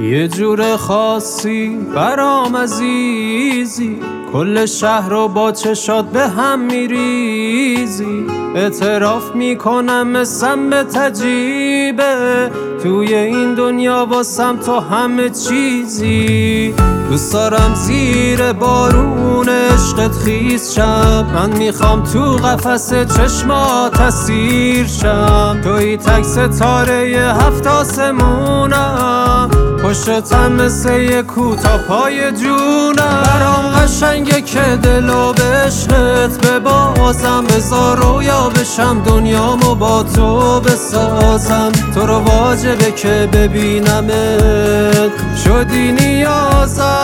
یه جور خاصی برام عزیزی، کل شهر رو با چشات به هم میریزی. اعتراف میکنم مثل به تجیبه، توی این دنیا واسم تو همه چیزی. دوست دارم زیر بارون عشقت خیس شم، من میخوام تو قفس چشمات اسیر شم. توی تک ستاره هفت آسمونم، پشتم مثل یه کوتا پای جونم. برام قشنگه که دلو به عشقت ببازم، بذار رویا بشم دنیامو با تو بسازم. تو رو واجبه که ببینمت، شدی نیازم.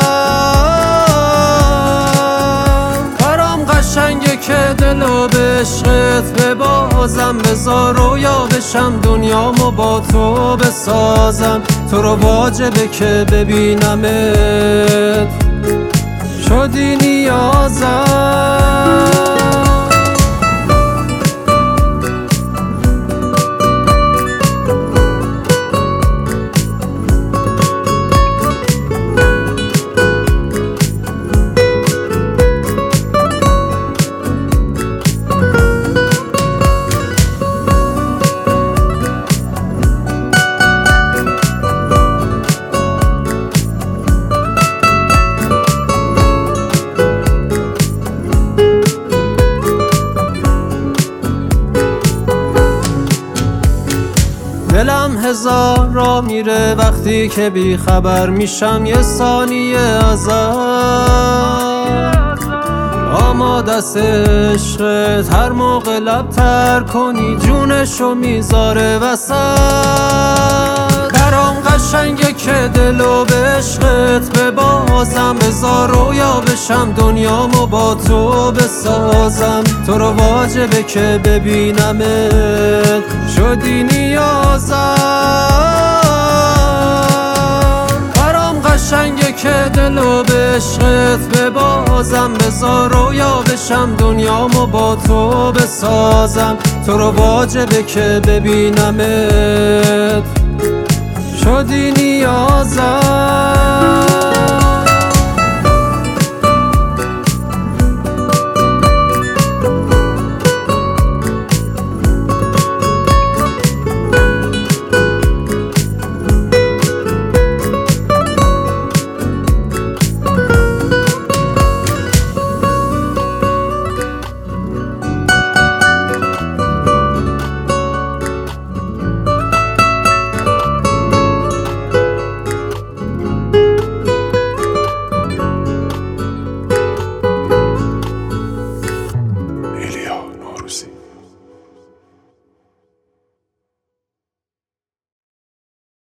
برام قشنگه که دلو به عشقت ببازم، بذار رویا بشم دنیامو با تو بسازم. تو رو واجبه که ببینمت، شدی نیازم. دلم هزار را میره وقتی که بی خبر میشم یه ثانیه ازت. آماده است عشقت هر موقع لب تر کنی، جونشو میذاره وسط. برام قشنگه که دلو به عشقت ببازم، بذار رویا بشم دنیامو با تو بسازم. تو رو واجبه که ببینمت، شدی نیازم. برام قشنگه که دلو به عشقت ببازم، بذار رویا بشم دنیامو با تو بسازم. تو رو واجبه که ببینمت، شدی نیازم.